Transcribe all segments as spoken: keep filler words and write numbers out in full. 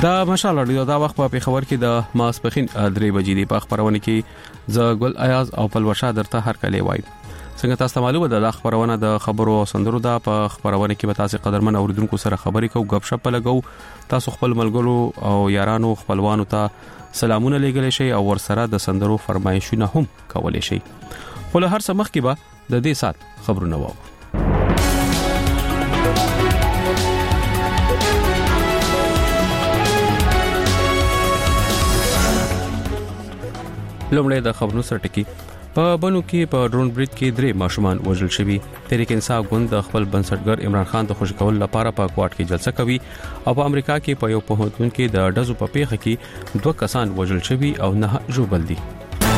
دا مشال اړیو دا وخت په خبر کې د ماسپخین درې بجې دی په خبرونه کې ز ګل ایاز او پلوشا درته هر کله وای څنګه تاسو معلومه ده د خبرونه د خبرو او سندرو دا په خبرونه کې به تاسو قدرمن اوریدونکو سره خبرې کوو غب شپ لګو تاسو خپل ملګرو او یارانو خپلوانو ته سلامونه لګولې شي او ورسره د سندرو فرمایشونه هم کولې شي خو له هر څه مخکې به د دې سات خبرونه وو لومړی د خبرونو سره ټکی په بنو کې په ډرون برید کې درې ماشومان وژل شوي تحریک انصاف ګوند د خپل بنسټګر عمران خان د خوشی کول لپاره په کوارټ کې جلسه کوي او په امریکا کې په یو پوهنتون کې د ډزو په پیښه کې دوه کسان وژل شوي او نه ژوبل دي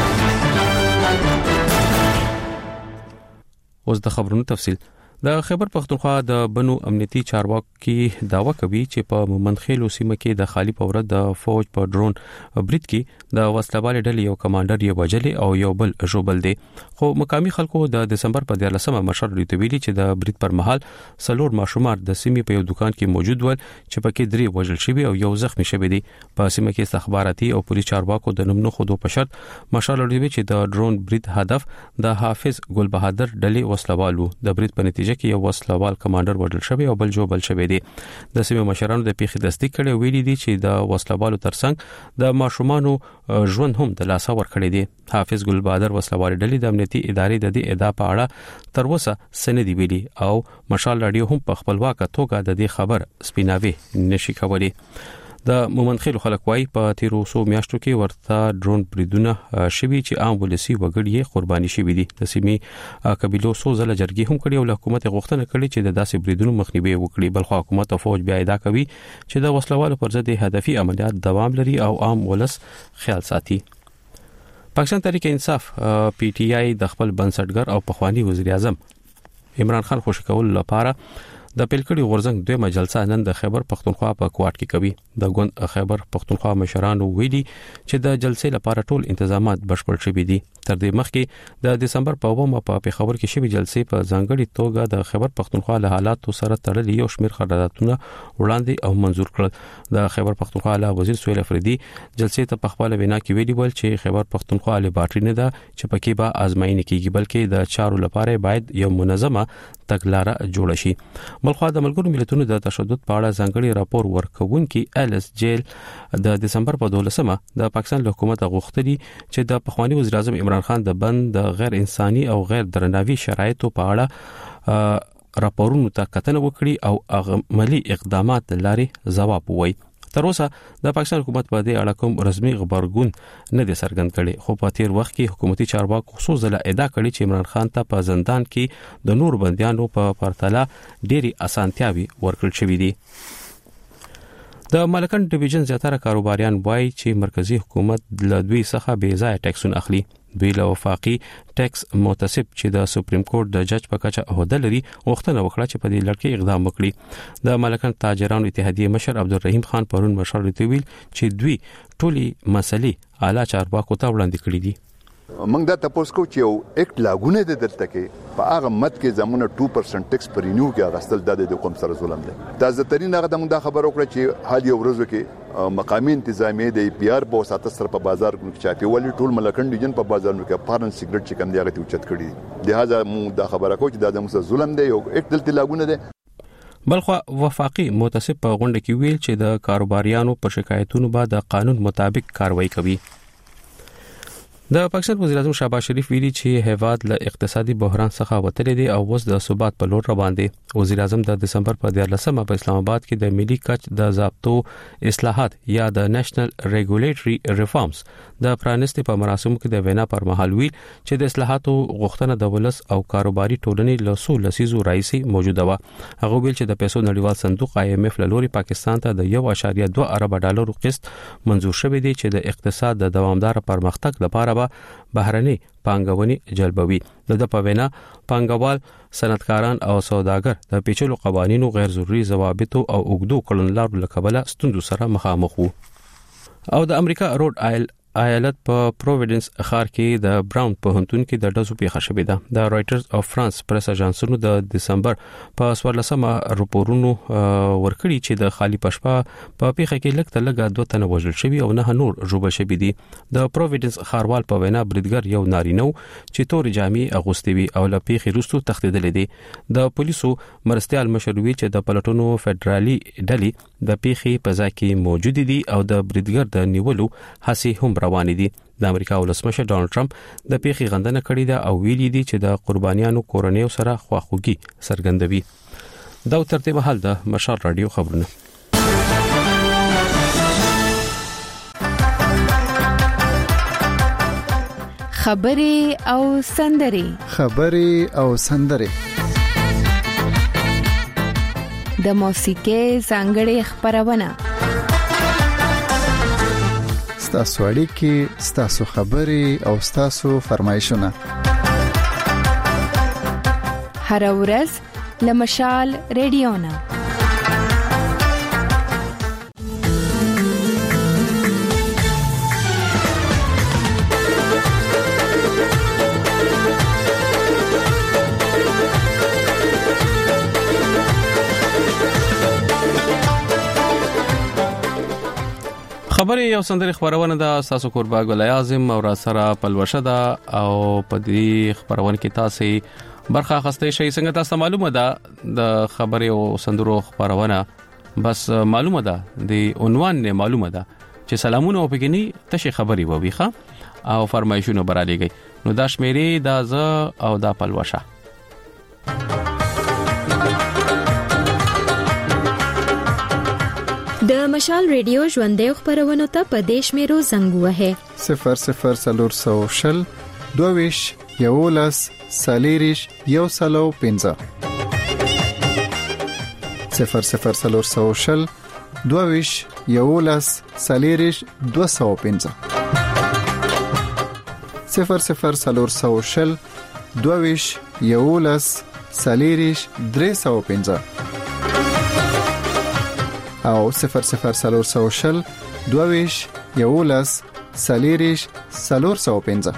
اوس د خبرونو تفصیل د خیبر پختونخوا د بنو امنیتي چارواکي داوا کوي چې په مومندخیلو سیمه کې د خالی پورت د فوج په ډرون برید کې د وسلوال ډلې یو کمانډر یې وژلې او یو بل ژوبل دي خو مقامي خلکو د دسمبر په دیارلسمه مشر لري ویلي چې د برید پر مهال سلور ماشومان د سیمې په یو دکان کې موجود ول چې پکې درې وژل شوي او یو زخمی شوی دي په سیمه کې استخباراتي او پولیس چارواکو د نوم نه خودو په شرط مشر لري چې د ډرون برید هدف د حافظ ګل بهادر ډلې وسلوالو د برید په کې یو وسلوال کمانډر وژل شوی او بل جوړ شوی دی د سیمه مشرانو د پیښې تصدیق کړي ویلي دي چې د وسلوالو ترڅنګ د ماشومانو ژوند هم د لاسه ور کړی دی حافظ ګل بهادر وسلوال ډلې د امنیتي ادارې د دې ادعا په اړه تر اوسه سندې ویلي او مشال رادیو هم په خپلواکه توګه د دې خبر سپیناوي نشي کولی د مومندخیلو خلک وايي په تیرو سو میاشتو کې ورته ډرون بریدونه شوي چې عام ولسی وګړي قرباني شوي دي د سیمې قبيلو سو زله جرګي هم کړي او حکومت غوښتنه کړې چې د داسې بریدونو مخنیوي وکړي بل خو حکومت او فوج بیا ادعا کوي چې د وسلوالو پر ضد هدفي عملیات دوام لري او عام ولس خیال ساتي پاکستان تحریک انصاف پی ټی آی د خپل بنسټګر او پخوانی وزیر اعظم عمران خان خوشی کول لپاره د پیلکړي غورځنګ دویمه جلسه نن د خیبر پختونخوا په کوارټ کې کوي د ګوند خیبر پختونخوا مشرانو ویلي چې د جلسې لپاره ټول تنظیمات بشپړ شوي دي تر دې مخکې د دسمبر په اومه په پیښور کې شوی جلسې په ځانګړي توګه د خیبر پختونخوا له حالاتو سره تړلې یو شمېر قراردادونه وړاندې او منزور کړل د خیبر پختونخوا له وزیر سهیل افریدي جلسې ته په خپل وینا کې ویلي ول چې خیبر پختونخوا له باټری نه ده چې پکې به آزمایښت کیږي بلکې د چارو لپاره باید یو منظمه تګلارې جوړ شي بلخو د ملګرو ملتونو د تشدد په اړه ځانګړي راپور ورکوونکي ایلس جیل د دسمبر په دولسمه د پاکستان حکومت غوښتلي چې د پخوانی وزیر اعظم عمران خان د بند د غیر انساني او غیر درناوي شرایطو په اړه راپورونو ته کتنه وکړي او عملی اقدامات لارې ځواب ووایي تر اوسه د پاکستان حکومت په دې اړه کوم رسمي خبرګون نه دي څرګند کړي خو په تیر وخت کې حکومتي چارواکو خصوصا ادعا کړې چې عمران خان ته په زندان کې د نور بنديانو په پرتله ډېری اسانتیاوي ورکړل شوې دي د مالکن ډیویژن زیاتره کاروباریان وایي چې مرکزی حکومت له دوی څخه بې ځای ټیکسونه اخلي دوی له وفاقي ټیکس متسب چې د سپریم کورټ د جج په کچه عہده لري غوښتنه وکړه چې په دې لړ کې اقدام وکړي د مالکن تاجرانو اتحادیه مشر عبدالرحیم خان پرون مشر لته ویل چې دوی ټولي مسلې اعلی چارواکو ته وړاندې کړې دي موږ دا تاسو کو چې یو اکټ لاګونه د درته کې په هغه مت کې زمونه two percent ټیکس پر رینیو کې غستل د قوم سره ظلم دی دا زترین هغه د خبرو کړ چې حال یو ورځو کې مقامی انتظامیه د پی آر بو ساتل سره په بازار کې چاپی ولې ټول ملکن ډیجن په بازارونو کې فارن سیګریټ چې کم دی هغه ته اوچت کړي لہذا موږ دا خبره کو چې دا د موږ ظلم دی یو اکټ دلته لاګونه دی بلخو وفاقي متسب په غونډه کې ویل چې د کاروباریانو په شکایتونو باندې د قانون مطابق کاروایی کوي د پاکستان وزیر اعظم شهباز شریف ویلي چې هیواد له اقتصادي بحران څخه وتلی دی او اوس د ثبات په لور روان دی وزیر اعظم د دسمبر په دیارلسمه په اسلام آباد کې د ملي کچ د ضابطو اصلاحات یا د نېشنل ریګولیټري ریفارمز د پرانستي په مراسمو کې د وینا پر مهال ویل چې د اصلاحاتو غوښتنه د ولس او کاروباري ټولنې له څو لسیزو راځي موجوده و هغه ویل چې د پیسو نړیوال صندوق آی ایم ایف له لوري پاکستان ته د one point two ارب ډالرو قسط منزور شوی دی چې د اقتصاد د دوامدار پرمختګ لپاره بهرني پانګونې جلبوي د په وینا پانګوال صنعتکاران او سوداګر د پیچلو قوانینو غیر ضروري ضوابط او اوګدو کړنلارو لکبله ستوندو سره مخامخ وو او د امریکا روډ آیل ایالت په پروویډنس ښار کې د براون پوهنتون کې د ډزو پیښه شوې ده. د رائټرز اف فرانس پریس اژانسونو د دسمبر په سوالسمه راپورونو ورکړي چې د خالی پشپا په پیښه کې لږ تر لږه دوه تنه وژل شوي او نه نور ژوبل شوي دي. د پروویډنس ښاروال په وینا بریدګر یو نارینه چې تور جامې اغوستې وي او له پیښې وروسته تښتېدل دي. د پولیسو مرستيال مشروي چې د پلټونو فدرالي ډلې د پیښې په ځای کې موجود دي او د بریدګر د نیولو هڅې هم روانې دي. د امریکا ولسمشر ډونالد ټرمپ د پیښې غندنه کړې ده او ویلي دي چې د قربانیانو کورنیو سره خواخوږي څرګندوي. دا ترتیب حال د مشال رادیو خبرونه. خبرې او سندرې خبرې او سندرې د موسیقۍ ځانګړې خبرونه ستاسو اړیکې ستاسو خبرې او ستاسو فرمایشونه هر ورځ لمشال ریډیونا خبرې یو سندري خبرونه د تاسو قربا ګل اعظم او را سره پلوشه ده او په دې خبرونه کې تاسو برخه اخستې شي. څنګه تاسو معلومه ده د خبرې او سندرو خبرونه بس معلومه ده د عنوان نه معلومه ده چې سلامونه او پګنی تشه خبري وويخه او فرمایشونه برالېږي. نو دا شمیرې دا ز او دا پلوشه د مشال ریډیو ژوندې خبرونه ته په دیش میرو زنګ وهه صفر صفر سلور سو شل دویش یولس سالیریش یو سلو پنځه صفر صفر سلور سو شل دویش یولس سالیریش دو سو پنځه صفر صفر سلور سو شل دویش یولس سالیریش درې سو پنځه او صفر صفر سلور سو شل دویش یولس سالیریش سلور سو پنځه.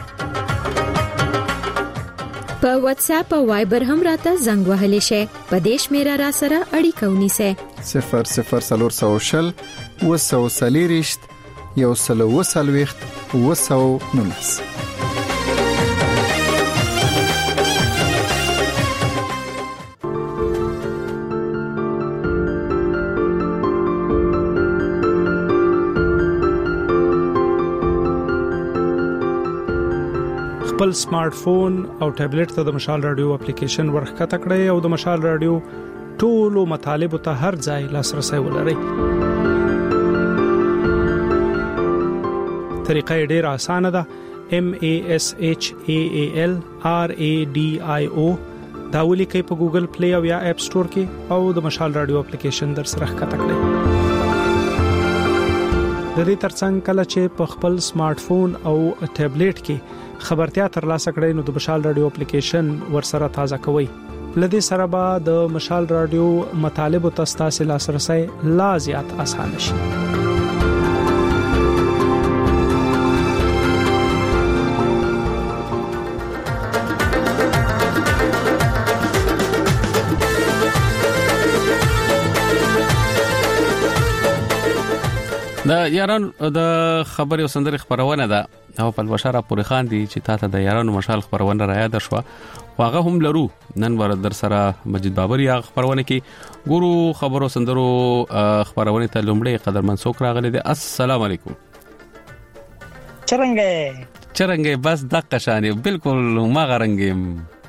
په واتس اپ او وایبر هم راته زنګ وهلی شي. په دیش میرا را سره اړیکه ونیسه صفر صفر سلور سو شل وسو سالیریش یو سلو وسلويخت وسو نونس. خپل سمارټ فون او ټابلیټ ته د مشال رادیو اپلیکیشن ورخکته کړئ او د مشال رادیو ټولو مطالب ته هر ځای لاسرسي ولرئ. طریقه ډېره اسانه ده. M A S H A A L R A D I O دا ولیکئ په ګوګل پلی او یا اپ سٹور کې او د مشال رادیو اپلیکیشن در سره ښکته کړئ. د دې ترڅنګ کله چې په خپل سمارټ فون او ټابلیټ کې خبرتیا ترلاسه کړئ نو د مشال رادیو اپلیکیشن ورسره تازه کوئ. لدې سره به د مشال رادیو مطالب او تاسو لاسرسي لا زیات اسانه شي. د یاران د خبري او سندري خبرونه ده او په بشاره پوری خان دي چې تاسو د یارانو مشال خبرونه را یاد شو. واغه هم لرو نن ور در سره مجید بابر یا خبرونه کې ګورو خبرو سندرو خبرونه ته لومړی قدر منسوک راغلي دي. السلام علیکم. چرنګه چرنګه بس دقه شانه بالکل ما غرنګم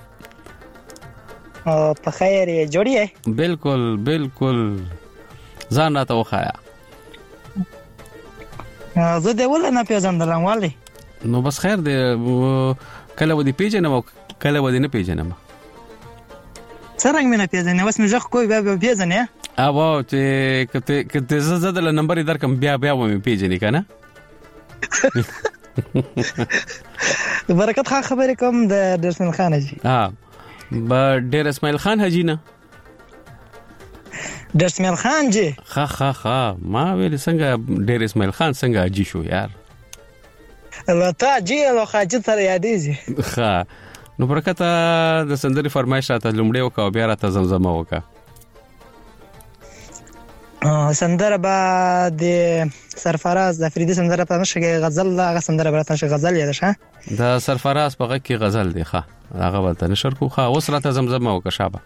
او په خیر یې جوړیه بالکل بالکل ځان راته وخایا. زه دې ول نه پیژندلم والي. نو بس خیر دې کله ودی پیژنم او کله ودی نه پیژنم. څنګه مې نه پیژنې وس مې ځخ کوی بیا بیا پیژنې. اوه چې کته کته زړه د نمبر درکم بیا بیا مې پیژنې کنه. برکت خان خبرې کوم د درسمل خان حجی. ها با ډیر اسماعیل خان حجی نه درسمل خان جی خا خا خا ما ویل څنګه ډیر اسماعیل خان څنګه حجی شو یار. لتا جی او خاجه تر یادېږي. ښه نو برکت د سندري فرمایش راته لومړی وکاو بیا راته زمزمه وکا. سندره با د سرفراز د فریدي سندره په نشه غزل هغه سندره برته نشه غزل یاد شه د سرفراز په غږ کې غزل دی. ښه هغه ولته نشر کو. ښه اوس راته زمزمه وکا شابه.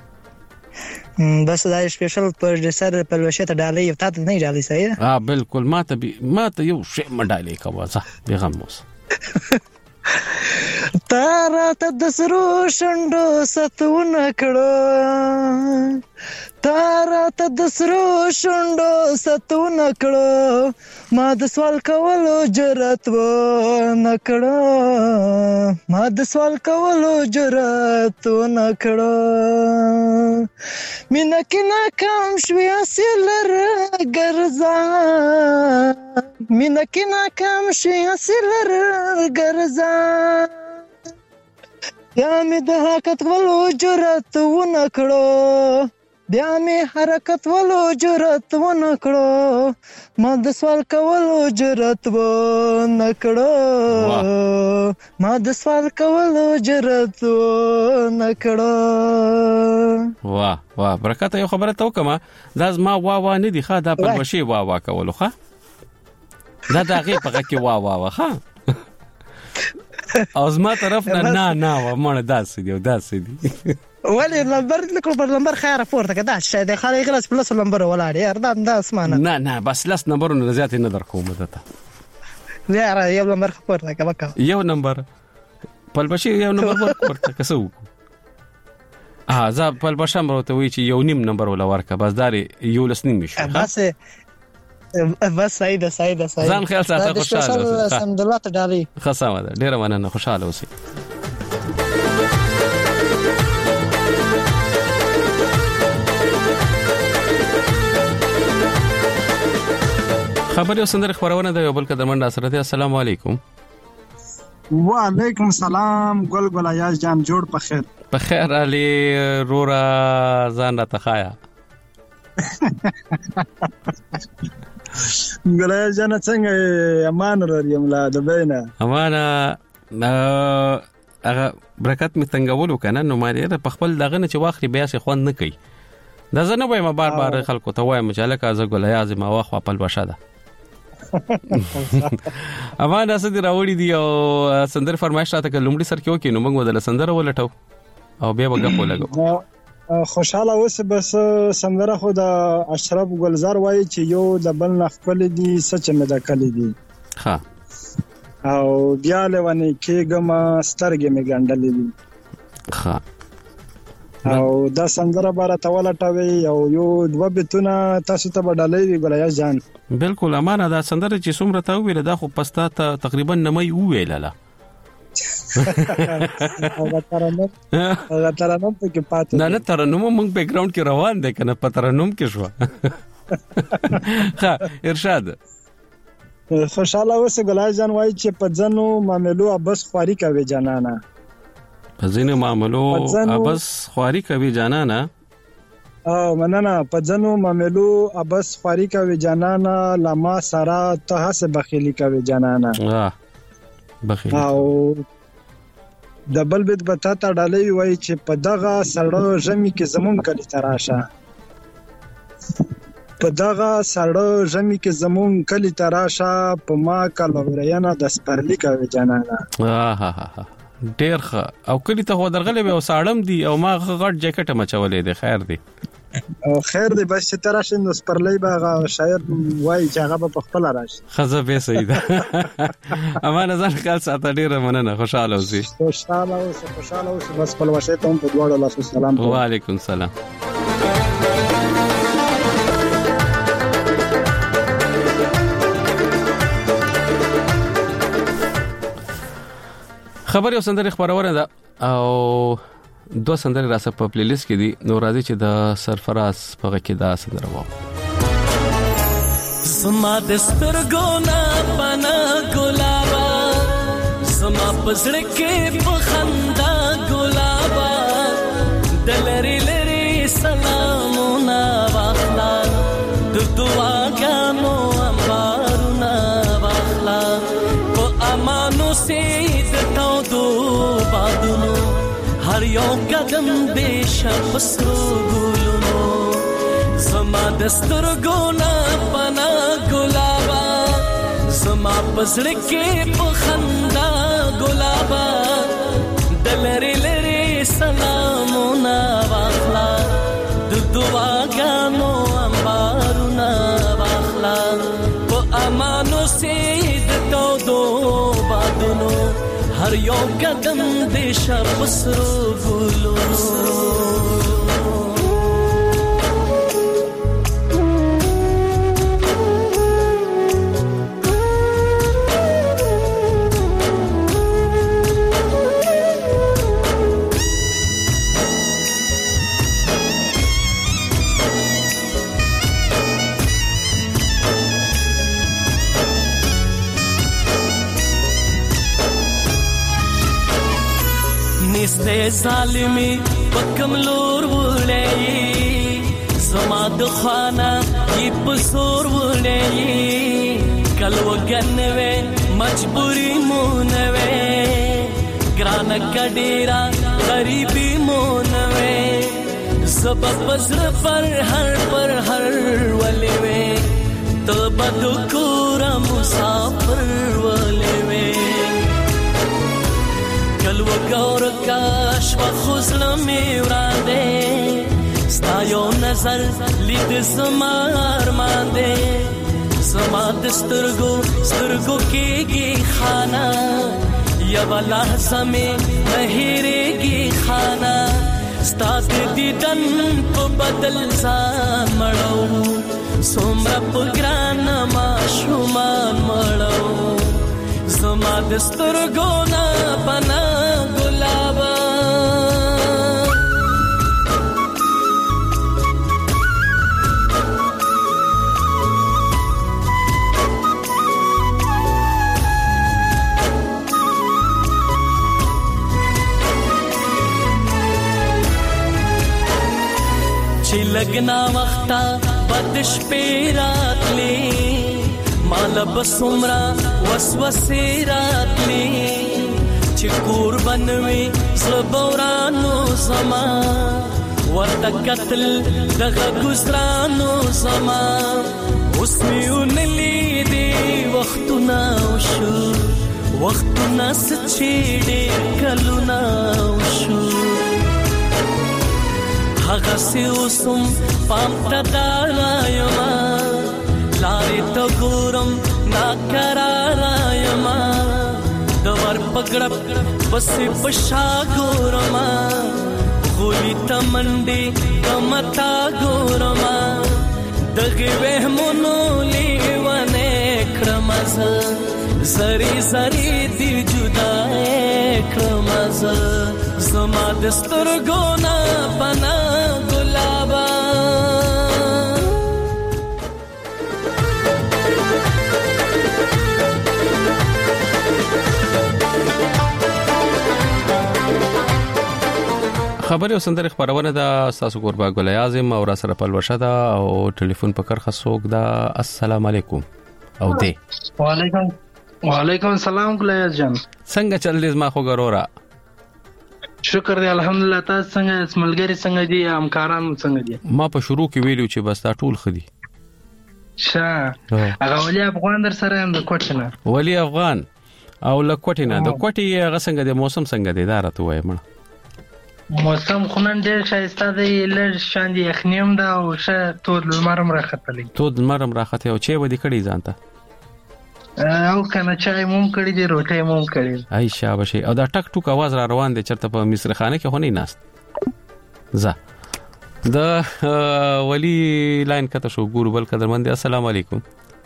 بس دا سپیشل پروډوسر په لوشته ډالۍ یو تاسو نه ډالۍ صحیح. ها بالکل ماته بي ماته یو شی مډالۍ کوه زه پیغام اوس. تارا ته د سرو شندو ستونه کړو تارا ته د سرو شندو ستونه کړو ما د سوال کولو جرأت و نه کړو ما د سوال کولو جرأت و نه کړو مینا کې ناکام شوی اصلر ګرځا مینا کې ناکام شوی اصلر ګرځا بیا مې د حرکت ولو جرأت ونه کړو بیا مې حرکت ولو جرأت ونه کړو ما د سوال کولو جرأت ونه کړو ما د سوال کولو جرأت ونه کړو. واه واه برکت یو خبره تو کما دا زما وا وا نه دی ښه دا په بشي وا وا کولو ښه دا دغه په کې وا وا وا ښه او زما طرف نه نه نه مونږ داسې دی داسې دی ولی نمبر لیکل پر نمبر خیر پورته کدا شه د خالي غلس پلس نمبر ولاړ یار دا دا اسمانه نه نه بس لاس نمبر نه زیات نه در کوم دته یار یو نمبر پورته کبا یو نمبر پلبشي یو نمبر پورته کسو اه زه پلبشم راته وی چې یو نیم نمبر ولا ورکه بس داري یو لس نیم شو بس بس سعيده سعيده سعيده ځان خیال ساته خوشاله اوسه الحمدلله ته ډالي خصامه ده ډیره مننه خوشاله اوسه. خبر یو سندره خبرونه ده یو بل کده منډه سره ده. السلام علیکم. وعلیکم السلام ګل ګل ایاز جان جوړ په خیر په خیر علي رورا ځان را تخایا ګل جان څنګه امان ریم لا د بینه امانه هغه برکت می څنګه کنه نو مالې په خپل دغه نه چې واخلي بیا څه خوند نه کوي دا زه نه وایم بار بار خلکو ته وایم چې لکه از ګل ایاز ما واخ خپل بشاده امانه سدي راوړي دی او سندر فرمایش راته کلمړي سر کې وکي نو موږ ودل سندر ولټو او بیا وګه په لګو خوشاله اوس بس سندره خو د اشرف ګلزار وایي چې یو د بل نخپل دي سچ مې د کلی دي ها او بیا لونی کېګم سترګې مې ګندلې دي ها او دا سندره بار ته ولټوي او یو دوه بتونه تاسو ته بدلې وی ګلیا جان بالکل امانه دا سندره چې څومره ته ویل دا خو پستا ته تقریبا نمې ویلاله هغه ترنم هغه ترنم په کې پاتې نه نه ترنم موږ بیک گراوند کې روان دي کنه په ترنم کې شو ها ارشاد خوشاله اوسه ګلیا جان وایي چې په ځنو معاملو ابس خواري کوي جانانا په ځینو معاملو ابس خواري کوي جانانا او مننه په ځنو معاملو ابس خواري کوي جانانا لما سارا ته سه بخیلی کوي جانانا واه بخیلی او دبل بیت بتا ته ډالۍ وای چې په دغه سړو ژمي کې زمون کلی تراشه په دغه سړو ژمي کې زمون کلی تراشه په ما کلوریانا د سپرلی کوي جانانا ها ها ها ډیر ښه او کلی ته درغلې به وساړم دي او ما غټ جاکټ مچولې دي خیر دی او خیر دی بس چې تراشه نو سپرلی به شاعر وای چې هغه په خپل راشي خزه به صحیح ده امانه ځان خیال ساته ډیر مننه خوشاله اوسئ خوشاله اوسئ خوشاله اوسئ بس خپل وشه ته په دواړو لاسو سلام وعلیکم السلام. خبر یو سندره خبرونه ده او دو سندره راسه په پلی لیست کې دي نو راځي چې د سرفراز په کې دا سندره وو سما د سترګو نه پنا ګلابا سما پسړ کې په خندا ګلابا دلری لری سلامونه واخلا د دعاګانو امبارونه واخلا په امانو سي د تاودو بادونو هر یو قدم بشپ سرو ګلونو زما دسترګو نا پنا ګلابا زما پسړ کې په خندا ګلابا دلری لری سلامونه واخلا د دعاګانو انبارونه واخلا په امانو سي د تاودو بادونو هر یو قدم دې شپ سرو ګلونو نسته ظالمی پکم لور وړي زما د خانه کی پسور وړي کلو غنوي مجبوری مونوي ګران کډیرا غریبی مونوي سبب پسر پر هر پر هر ولي وي تو بدو کورا مسافر ولي وي کلو گور کاش و خوزلمی ورانده ستایو نظر لید زمار مانده زما دسترگو سترگو کیگی خانا یو لحظه میں نهیرگی خانا ستاد دیدن پو بدل زان مڑو سومر پگران ما شومان مڑو زما دسترګو نا پنا ګلابا چې لګنا وخته بدش پیراتلی مال بسمرا وسوسه راتلی چې قربان وي زبورانو زما ورته قتل دغه گزرانو زما اوس میونلی دی وختونه شو وختونه سچېډې کلونه شو هغه سوسم پام تدارايما لارې ته ګورم ناکرارايما دوار پګړپ پسې پښا ګورما غولي تمنډي کمتا ګورما دغه وهمونو لیوانه کړمز زری زری دی جدا کړمز زما دسترګو نا پنا ګلابا خبري او سندره خبرونه دا تاسو قربا ګل اعظم او را سره پلوشه دا او ټلیفون په کرخه سوق دا السلام علیکم او دی وعلیکم وعلیکم السلام ګل اعظم څنګه چل دې ما خو ګرورا شکر دی الحمدلله تاسو څنګه اسملګری څنګه دي همکاران څنګه دي ما په شروع کې ویلو چې بس تا ټول خدي شه هغه ولي افغان در سره هم د کوټنه ولي افغان او لکوټینه د کوټي هغه څنګه د موسم څنګه دی دا راته وایم موسم خونن ډیر شایسته دی لږ شان دی یخنیم دا او شه تود لمرم راختلی تود لمرم راخته او چې ودی کړي ځانته او کنه چای موم کړي دی روټي موم کړي ای شابه او دا ټک ټوک आवाज را روان دی چرته په مصر خانه کې هونی ناست زه د ولی لاین کته شو ګور بل قدرمن دی السلام علیکم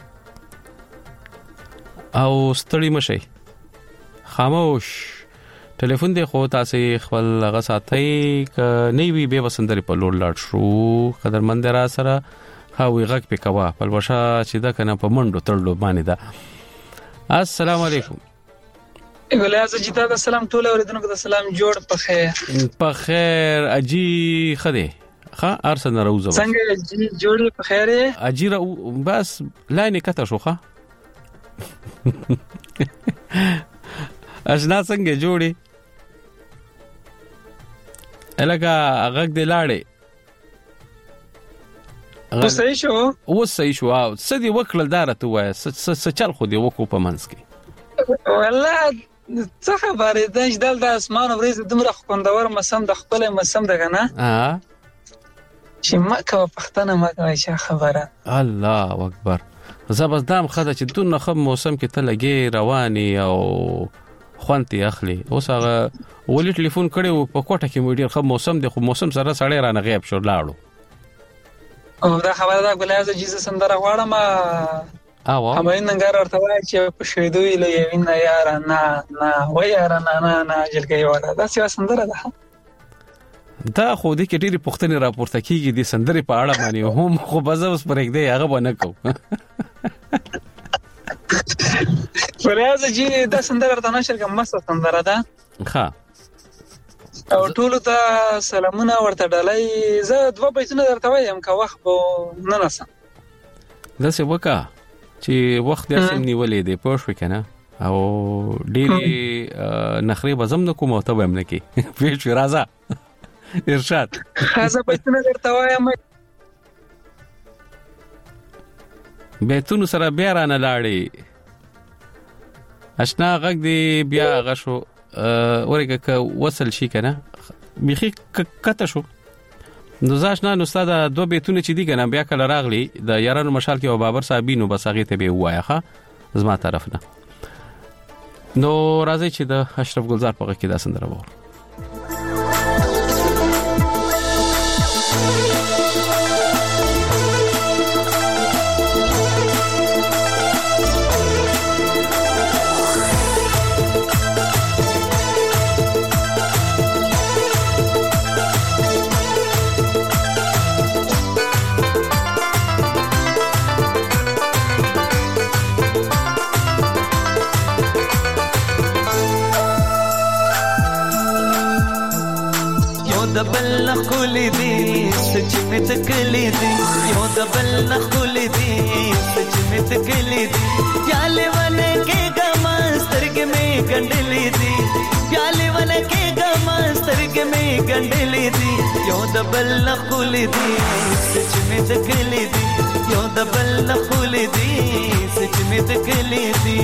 او ستړي مشي خاموش ټلیفون دی خو تاسو خپل هغه ساتي ک نه وی به وسندري په لوړ لاړ شو قدرمن را سره هاوی غږ په کوا په وشا چې دا کنه په منډو تړلو باندې دا السلام علیکم ګلازه جتا د سلام ټول اوریدونکو د سلام جوړ په خیر په خیر اجي خده ها ارسن روزه څنګه اجي جوړ په خیر اجي بس لاینه کته شو ښه اشنا څنګه جوړي الګه هغه د لاړې او صحیح شو او صحیح شو او سدي وکړل دارته وای س چل خو دی وکړو په منځ کې والله څه خبره ده چې د اسمان ورځ دمره خوندور مسم د خپل مسم دغه نه ها چې مکه پښتنه مکه چې خبره الله اکبر زبردام خدای چې دونه خم موسم کې ته لګي رواني او خوانتي اخلي اوس هغه ولې ټلیفون کړو په کوټه کې مې ډیر خم موسم دی خو موسم سره سړی رانه غیب شو لاړو او دا خبره ده ګلای زه جیزه سندره غواړم او همین نګار ورته وای چې په شیدوی له یوین یار نه نه و یار نه نه نه جلګي وره دا څه سندره ده دا خو دې کې ډېری پښتنې راپورته کیږي د سندرې په اړه باندې هم خو بزه اوس پرېګ دی هغه باندې کو ورته چې دا سندره ورته نشر کوم مست سندره ده ښه او ټول ته سلامونه ورته ډالای زه دوه بیتونه درته وایم که وخت به نه نسم دا څه وکا چې وخت یې سم نیولې دی پوه شو کنه او ډېری نخري بزم نه کوم او ته هم نه کی پیښ راځه ارشاد خاصه بیتونه درته وایم بیتونه سره بیا رانه لاړې اشنا غږ دی بیا غشو ورګه ک وصل شي کنه بيخي کته شو نو ځاشنا نو استاد دوه بیتونه چې دی کنه بیا کله راغلی د یارانو مشال کې او بابر صاحبینو بس هغه ته به وایخه زما طرف نه نو راځي چې د اشرف ګلزار په کې دا سندره وره دبل خولي دي سچ مې تکلي دي یو دبل خولي دي سچ مې تکلي دي پیاله ونه کې ګمسترګ مې ګندلې دي پیاله ونه کې ګمسترګ مې ګندلې دي یو دبل خولي دي سچ مې تکلي دي یو دبل خولي دي سچ مې تکلي دي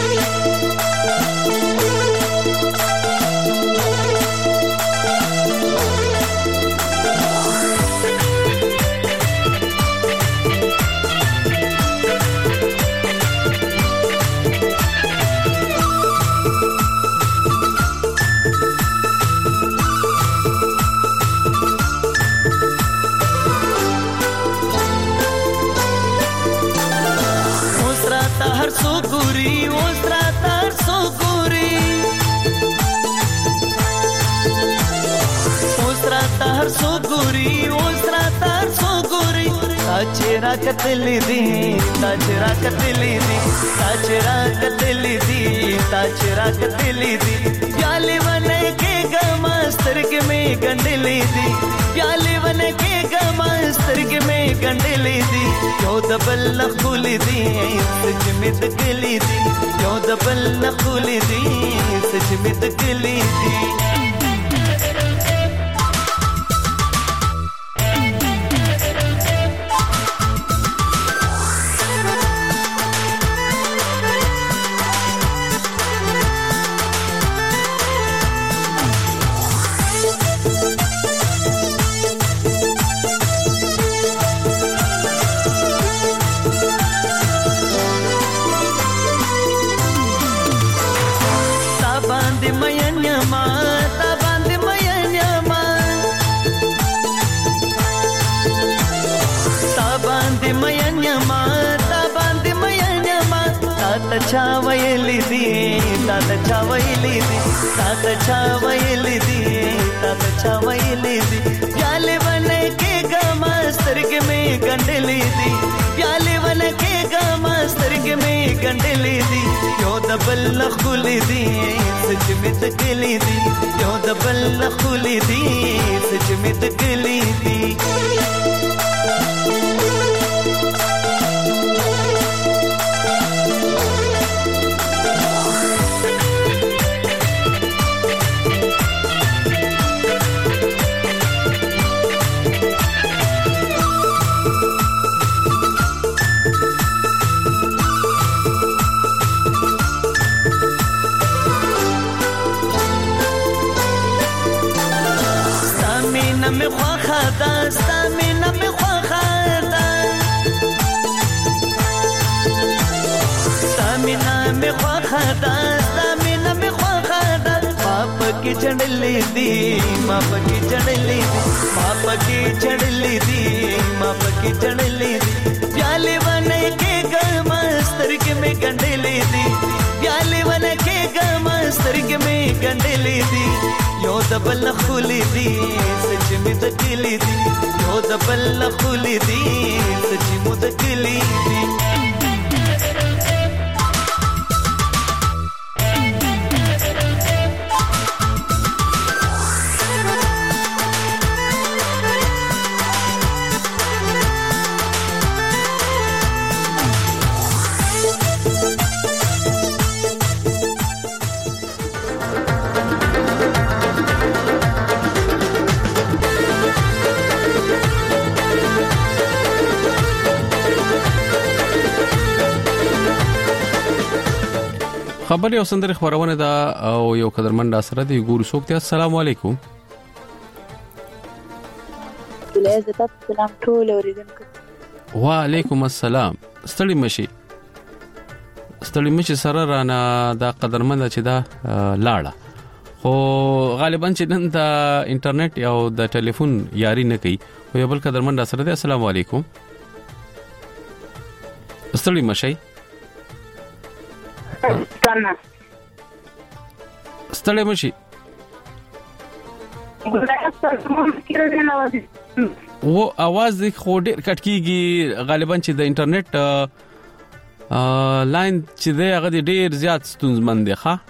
ताजरा कतली दी ताजरा कतली दी ताजरा कतली दी ताजरा कतली दी प्याले बने के गमस्तर के में गंडली दी प्याले बने के गमस्तर के में गंडली दी यो दबल नखुली दी सच में तकली दी यो दबल नखुली दी सच में तकली दी छावयली दी तात छावयली दी तात छावयली दी तात छावयली दी प्याले बने के गमस्तर के में गंडली दी प्याले बने के गमस्तर के में गंडली दी यो दबल नखुली दी सच में तकली दी यो दबल नखुली दी सच में तकली दी مینا می خوخه دا ستا مینا می خوخه دا ستا مینا می خوخه دا ستا مینا می خوخه دا ما پکی چڑلی دی ما پکی چڑلی دی ما پکی چڑلی دی ما پکی چڑلی دی پیالی بنے کے گم سترګ می ګنډلې دی پیالی بنے کے گم سترګ می ګنډلې دی یو د بل خولې دی سچ می د کلی دی یو د بل خولې دی سچ مو د کلی دی خبر یو سندره خبرونه دا او یو قدرمن سره دی ګورو سوکته السلام علیکم ولایت تاسو سلام ټول اوریدونکو وعلیکم السلام ستړي مشي ستړي مشي سره رانا دا قدرمن چې دا لاړه خو غالبا چې نن دا انټرنیټ او د ټلیفون یاري نه کوي خو یو بل قدرمن سره دی السلام علیکم ستړي مشي څنګه ستړي مشي و आवाज د خو ډیر کټ کیږي غالبا چې د انټرنیټ لاین چې دی هغه ډیر زیات ستونزمن دی ښا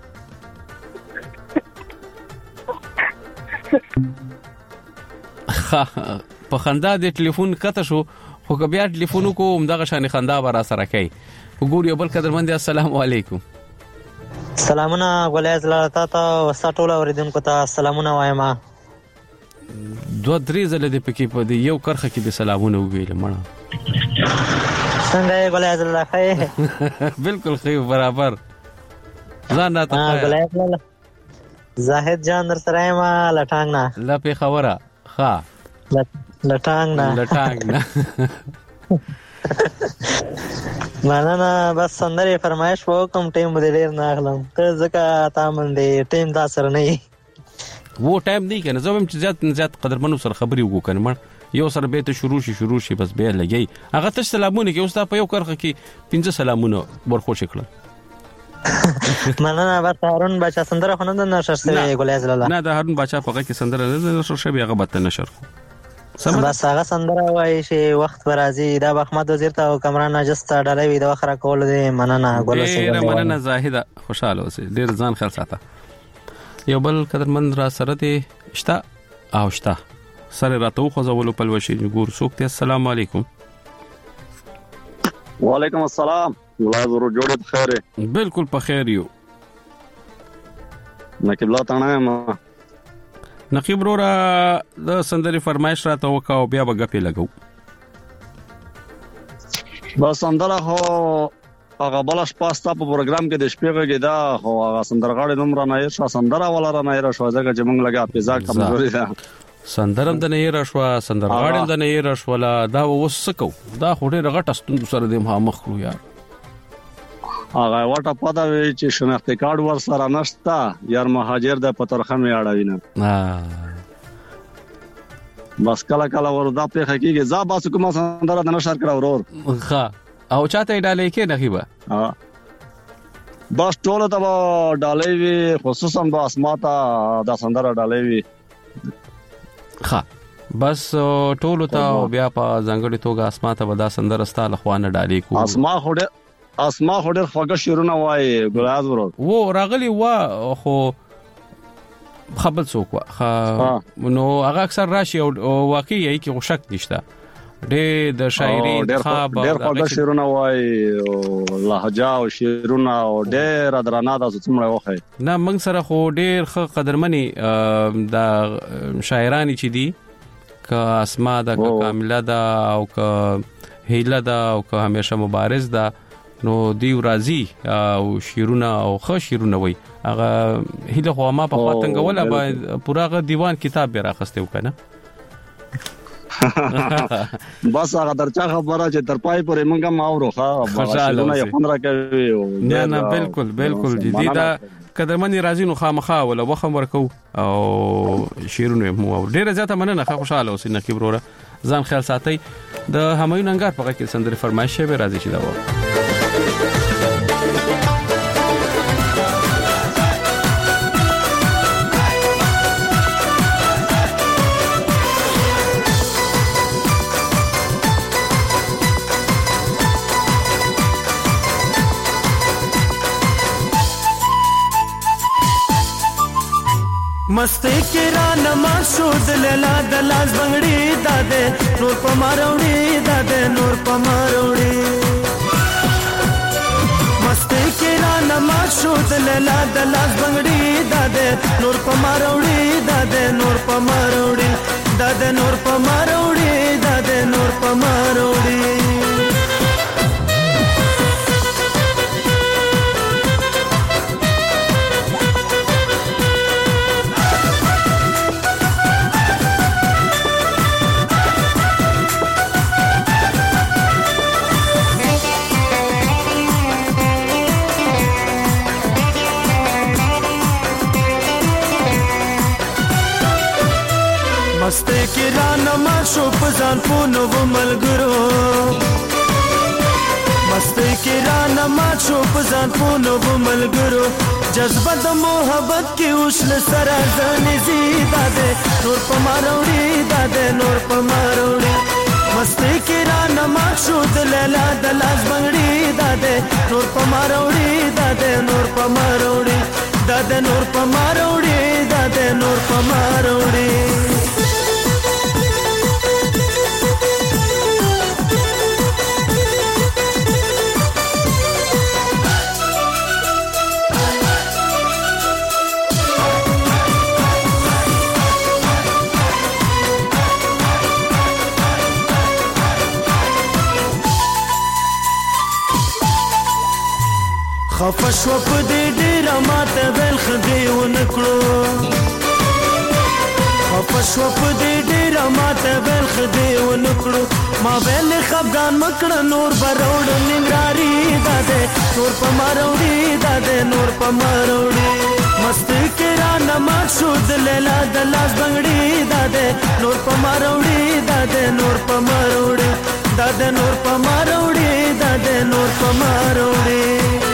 په خندا د ټلیفون کته شو خو بیا ټلیفون کو همدغه شان خندا برا سره کوي وګورئ یو بل قدرمن دی السلام علیکم سلامونه غولیز لاته تا وسټول اوریدونکو ته سلامونه وایم دوه درې زله د پکې په دی یو کرخه کې د سلامونه ویل مړه څنګه یې غولیز لاخه بالکل خو برابر ځان راته غولیز زاهد جان در سره ما لټانګ نه لا په خبره ها لټانګ نه لټانګ نه مننه بس سندري فرمایش وکم ټیم دې ډیر نه اخلم ته ځکه تا منډي ټیم دا سره نه وو ټایم دی کنه زه هم چې زیات زیات قدرمنو سره خبري وکړم کنه مړ یو سره به ته شروع شي شروع شي بس به لګي هغه ته سلامونه کې اوس تا په یو کرخه کې پنځه سلامونه ورخوش کړل مننه بس هارون بچا سندره خو نه نشر سوي ګولیز لاله نه دا هارون بچا په کې سندره نه نشر شوی هغه به نشر بس هغه سندره وایي چې وخت ورازي دا احمد وزیر ته او کمران نجست ډالې وي د وخره کول دي مننه ګولسه ډیر مننه زاهده خوشاله اوسې ډیر ځان خیر ساته یو بل قدرمن را سره دي شتا او شتا سره راتو خو زولو په لوشي ګور سوکته السلام علیکم وعلیکم السلام الله زرو جوړ بخیر بالکل په خیر یو نقیب الله تانه ما نقیب رورا د سندري فرمایش راته وکاو بیا به غپې لګو بس سندره هو هغه بل شپاستا په پروګرام کې د شپې کې دا هو هغه سندرغاړي نوم را نه شو سندره ولا را نه شو ځکه چې موږ لګا پیزا کمزوري ده سندرم د نه را شو سندرغاړي د نه را شو دا وسکو دا خوري رغټ استند سره د مخ خو یار هغه واټه پدا وی چې شناختی کارت ور سره نشتا یار مهاجر د پترخه می اړوینه بس کله کله وردا په حقیقت ز باسو کوم سندره د نشر کړه ورور ها او چاته ډالې کې نخيبه ها بس ټول ته ډالې وی خصوصا با اسماته د سندره ډالې وی ها بس ټول ته بیا په ځنګړي توګه اسماته ودا سندره ستاله خوانه ډالې کو اسما خوده اسما خوده خوګه شیرونه وای ګلاز ورو و راغلی وا خو خپل څوک وا نو هغه اکثر راشي او واقعي کې شک نشته ډېر د شاعري خاب ډېر خوګه شیرونه وای لهجه او شیرونه او ډېر درنه د څومره وخه نه موږ سره خو ډېر ښه قدرمنی د شاعرانی چې دي ک اسما د کامله دا او ک هیله دا او ک همیشه مبارز دا نو دیو راضی او شیرونه او خو شیرونه وای هغه هله خو ما په خاطنګ ولا با پوراغه دیوان کتاب به راخسته وکنه بس هغه درچا خبره چې تر پای پورې مونږه ما وروخه خوشاله نه پندرہ کوي نه نه بالکل بالکل جدي دا قدرمن راځي نو خامخا ولا وخم ورکو او شیرونه مو ډیره زیاته مننه خوشاله اوسې نقیب وروره ځان خیال ساتي د همایون انګار په کې سندره فرمایش به راځي چې دا و مستی کې را نماز شو دلالا دلاس بنگړي داده نور پماروړي داده نور پماروړي مستی کې را نماز شو دلالا دلاس بنگړي داده نور پماروړي داده نور پماروړي داده نور پماروړي داده نور پماروړي مستی کې را نماز شو پزان پونو ملګرو مستی کې را نماز شو پزان پونو ملګرو جذبه د محبت کې اوسل سره ځنې زیاده ده نور پماروړي داده نور پماروړي مستی کې را نماز شو د لیلا د لاس بنگړي داده نور پماروړي داده نور پماروړي داده نور پماروړي داده نور پماروړي خفش و په دې ډیر ماته بل خدي ونکړو خفش و په دې ډیر ماته بل خدي ونکړو ما بل خفغان مکړه نور بروړ ننګراري داده نور پماروړي داده نور پماروړي مستی کې را نماز شو د لیلا د لاس بنگړي داده نور پماروړي داده نور پماروړي داده نور پماروړي داده نور پماروړي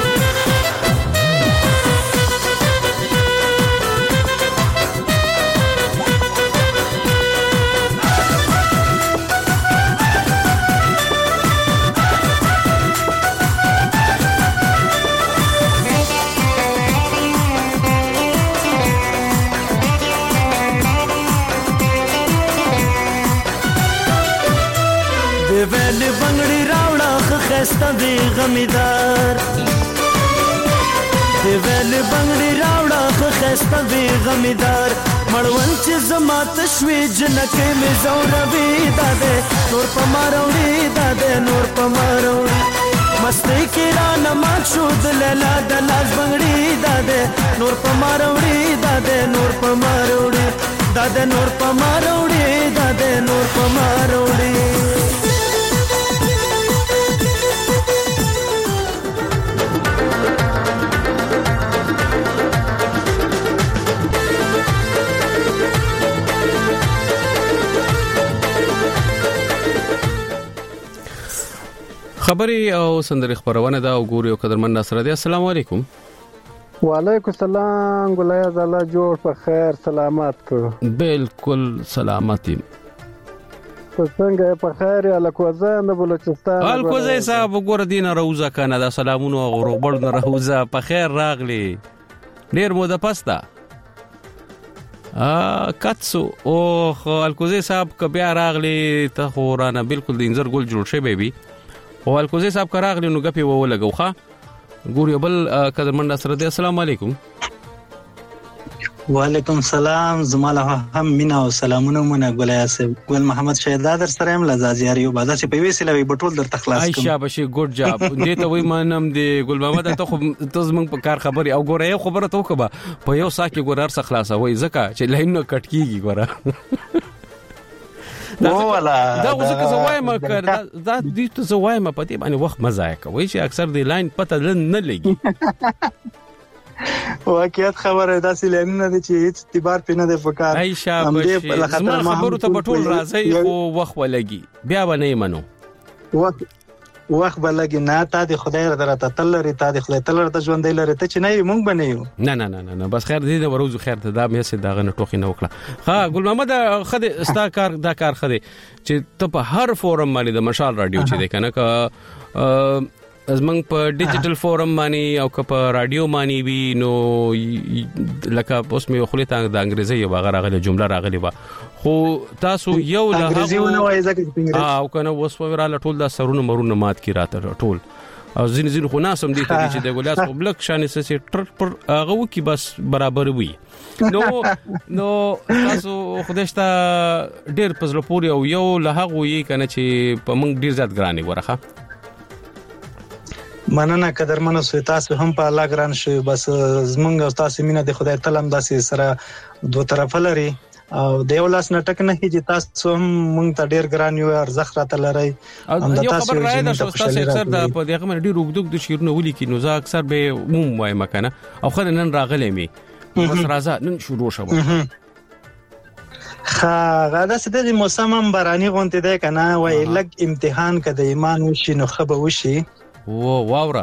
ویل بنگړي راوړه خسته دی غمیدار دی ویل بنگړي راوړه خسته دی غمیدار مړون چې زما تشوي جنکه می زوروي داده نور پماروړي داده نور پماروړي مستی کې را نماز شو د لیلا د لاس بنگړي داده نور پماروړي داده نور پماروړي داده نور پماروړي داده نور پماروړي خبري او سندري خبرونه دا وګوري او قدرمن ناصر دي السلام علیکم وعلیکم السلام ګلای زاله جوړ په خیر سلامت بالکل سلامتی څنګه په خیر یا کوزه نه بلوچستان ال کوزه صاحب وګور دینه روزه کنه دا سلامونو او روبړ نه روزه په خیر راغلی ډیر مو د پستا ا کاتسو او الکوزه صاحب ک بیا راغلی ته خورانه بالکل د انځر ګل جوړ شي بیبي او الکوزه صاحب کراغلی نو غپی وو لګوخه ګوري بل قدرمن ناصر دي السلام علیکم وعلیکم السلام زماله هم مینا او سلامونه مونږ ګولای اسه ګل محمد شهدا در سره هم لزازياري او بادا چې په ویسله وي بټول در تخلاص کوم عائشہ بشي ګډ جاب دې ته وای مانم دی ګل محمد ته خو تاسو موږ په کار خبري او ګوره خبره ته وکبه په یو ساکه ګورار څخه خلاصه وای زکه چې لاینو کټ کیږي ګوره و ولا دا وزکه زوایم کړ دا دې ته زوایم په دې باندې وخت مزه کوي چې اکثر دی لاین پته نه لګي واقعیت خبره داسې لنه دي چې هیڅ اعتبار پینه د فکر ای شابه زما خبرو ته پټول راځي خو وخت ولګي بیا باندې منو وخت وخت بلګي نه تا د خدای درته تل لري تا د خدای تل درته ژوند لري ته چې نه مونږ بنئیو نه نه نه نه بس خیر دې د وروز خیر ته دا مې سي داغه نه ټوخي نه وکړه ها ګل محمد خدای ستا کار دا کار خدای چې ته په هر فورم باندې د مشال رادیو چې ده کنه ک ازمنګ په ډیجیټل فورم باندې او ک په رادیو باندې وی نو لکه اوس مې خو له د انګریزي یو هغه راغله جمله راغلی و خو تاسو یو له انګریزيونه وایي ځکه او کنه وسوراله ټول د سرونه مرونه مات کی راته ټول او زین زین خو ناسم دي چې د ګولاس په بلک شانې سسي ټر پر هغه کی بس برابر وي نو نو تاسو خودشته ډیر پزله پوري او یو له هغه یې کنه چې په موږ ډیر زیات ګراني ورخه مننه قدرمنو سوی تاسو هم په الله ګران شو بس زمونږ او تاسو مینه د خدای تعالی هم داسې سره دوه طرفه لري او د یو لاس نټک نه هیڅ تاسو هم مونږ ته ډیر ګران یو ارزښت راته لري هم د تاسو یو تاسو اکثر د په دغه باندې ډیر وګدوګ د شیرونه ولي کې نو زه اکثر به عموم وایم کنه او خل نن راغلی می بس راځه نن شروع شوه خا غدا ستې موسم هم باراني غونته ده کنه وای لګ امتحان کده ایمان وشي نو خبر وشي و واورا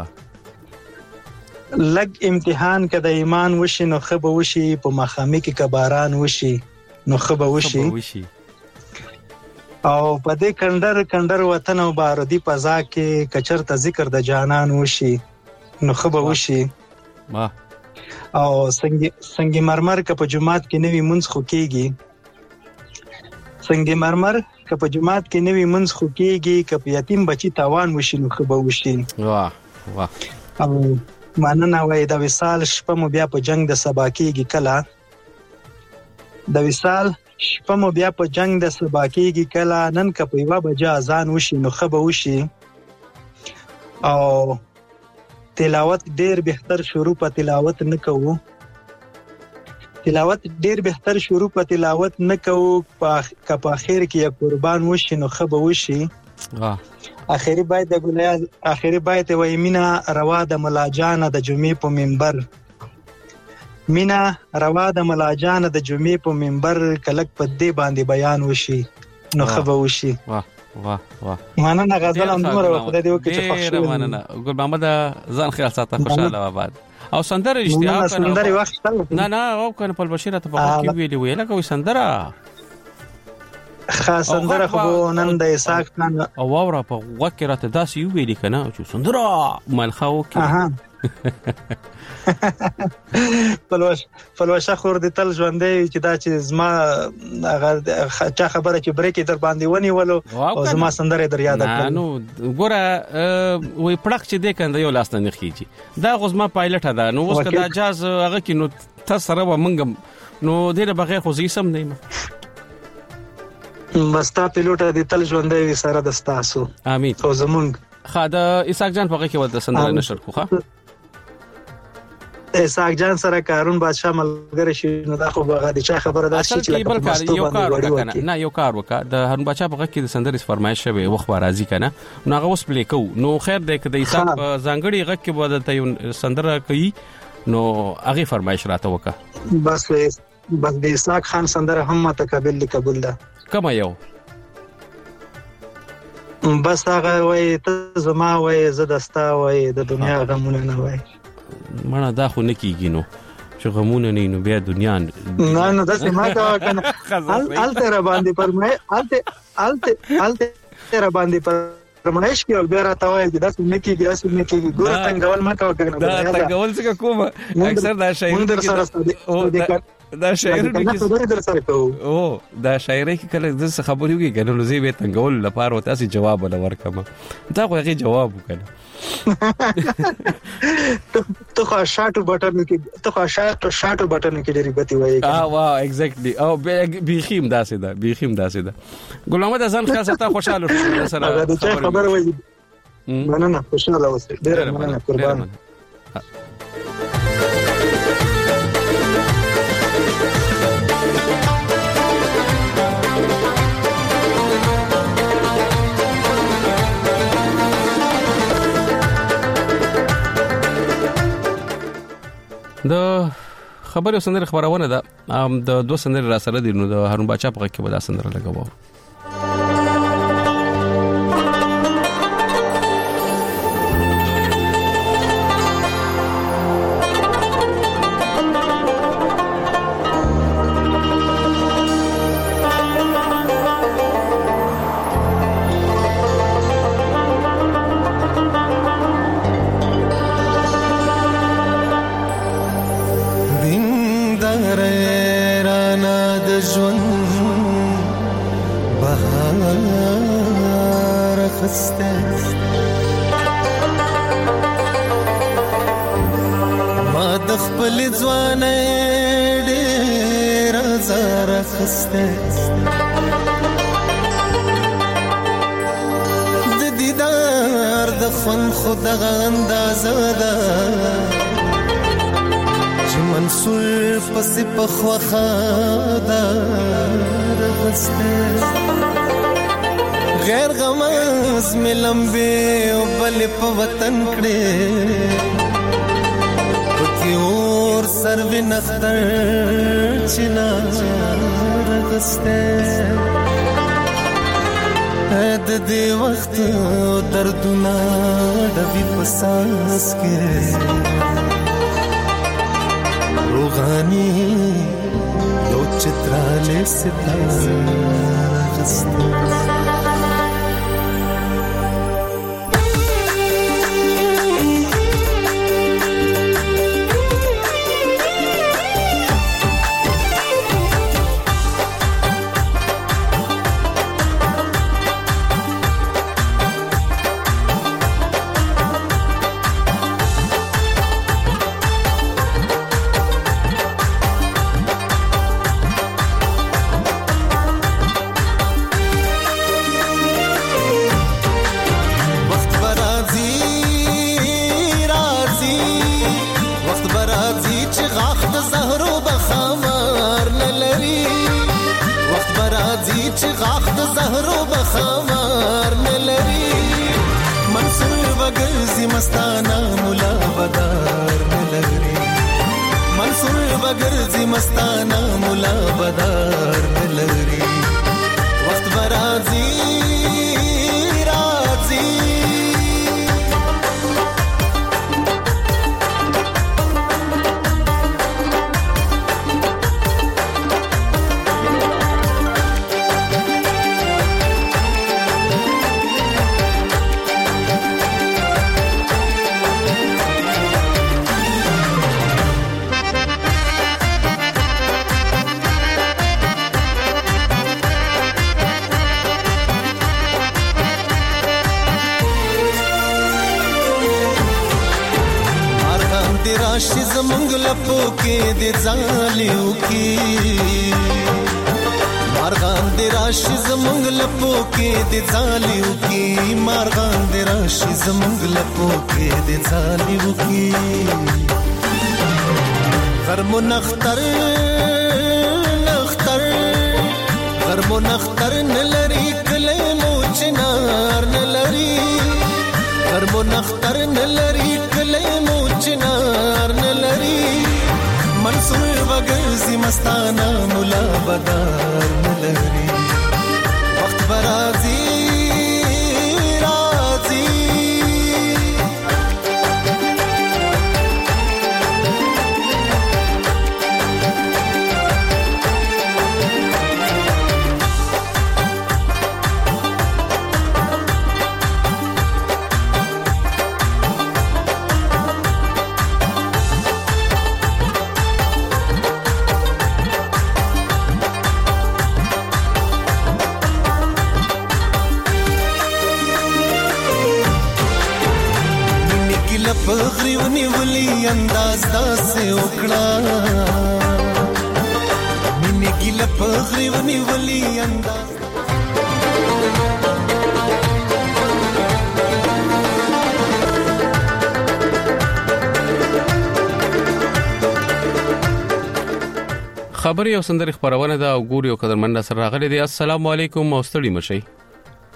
لګ امتحان کده ایمان وشي نو خبر وشي په مخامي کې کباران وشي نو خبر وشي او په دې کندر کندر وطن او بارودی فضا کې کچرته ذکر د جانان وشي نو خبر وشي ما او څنګه څنګه مرمر ک په جمعات کې نوی منځ خو کېږي څنګه مرمر ک په جمعات کې نوی منځ خو کېږي ک په یتیم بچی تاوان وشي نو خبر وشي واه واه او ماننه وای د وصال شپه مو بیا په جنگ د سبا کېږي کلا د وصال شپه مو بیا په جنگ د سبا کېږي کلا نن ک په یوه بجا اذان وشي نو خبر وشي او تلاوت ډیر بهتر شروع په تلاوت نه کوو تلاوت ډیر بهتر شروع په تلاوت نه کوو په په اخر کې قربان وشي نو خبر وشي واه اخیری باید د ګلیا اخیری باید وای مینا روا د ملاجان د جمعې په منبر مینا روا د ملاجان د جمعې په منبر کلک په دې باندې بیان وشي نو خبر وشي واه واه واه ماننه غزل هم نور خدای دې وکړي چې خوښ شي ماننه ګل محمد ځان خیال ساته خوشاله آباد او سندره اشتیا کنه سندره وخت نه نه او کنه په بشیره ته په کې ویلې ویل کوي سندره خاص سندره خو نن د اساق خان او واوره په وکه راته داسې یو ویلې کنه چې سندره ملخاو کې فلوش فلوشه خور د تل ژوندې چې دا چې زما هغه چا خبره چې بریک در باندې ونی ولو او زما سندره در یاد کړم نو ګوره وې پړق چې دې کنده یو لاس نه خيږي دا غوزما پایلټ ده نو اوس کدا جاز هغه کې نو تاسو سره ومنګم نو دې بغیر خو زی سم نه مستا پیلوټ د تل ژوندې سره د تاسو امين او زمونږ خاده اسحاق جان په کې ولته سندره نشر کوخه اسحاق جان سره کارون بادشاہ ملګری شي نو دا خو هغه د چا خبره ده چې بل کار یو کار وکنه نه یو کار وکړه د هارون بادشاہ په کې د سندرې فرمایش شوی وخت راځي کنه نو هغه اوس پلی کو نو خیر دې کې د اسحاق ځانګړي غږ کې بدلته یو سندره کوي نو هغه فرمایش راته وکړه بس بس د اسحاق خان سندره هم متقابل قبول ده کوم یو بس هغه وای ته زما وای زدستا وای د دنیا غمونه نه وای مړه دا خو نکیږي نو چې غمونه نه نو بیا دنیا نه نه دا سما کا کنه ال تر باندې پرمای الته الته الته تر باندې پرمایش کې او بیا راته وای چې دا نکیږي اس نکیږي ګوره څنګه ول ما کا کنه دا څنګه ول څنګه کوم اکثر دا شاعر دا شاعر او دا شاعر کې کله د خبرې وکړي کنه لوزي به تنګول لپاره تاسو جواب ولا ورکما دا خو هغه جواب وکړه ته خو شاټو بټن کې ته خو شاټو شاټو بټن کې ډېری بتی وایي اه واه ایگزیکټلی او بيخیم داسې ده بيخیم داسې ده ګل محمد ځان خاصه ته خوشاله شو سره خبر وایي مننه خوشاله اوسه ډېر مننه قربان د خبرو سندره خبرونه ده د دوه سندره را سره دي نو د هارون باچا په کې ودا سندره لګاوه. غیر غمز میں لمبے بل په وطن کړي پکې اور سر ونختر چنا رغسته د دې وخت دردونه د وی پساس کې روغانی یو چتراله ستاره رغسته مستانه مولا بدار نلري منصور بغرزي مستانه مولا بدار نلري وخت برازي رازي راشي زمونږ لپو کې د ځالیو کې مارغان د راشي زمونږ لپو کې د ځالیو کې مارغان د راشي زمونږ لپو کې د ځالیو کې غرمو نختر نختر غرمو نختر نلري کله مو چنار نلري غرمو نختر نلري کله مو چنار نلري منصور وغرزي مستانه مولا بدار نلري وخت برازي رازي پغری ونی ولی انداز داسه وکړه مینه ګل پغری ونی ولی انداز خبري او سندري خبرونه دا او ګوري او قدرمن سره راغلي دي. السلام علیکم او ستړي مشي.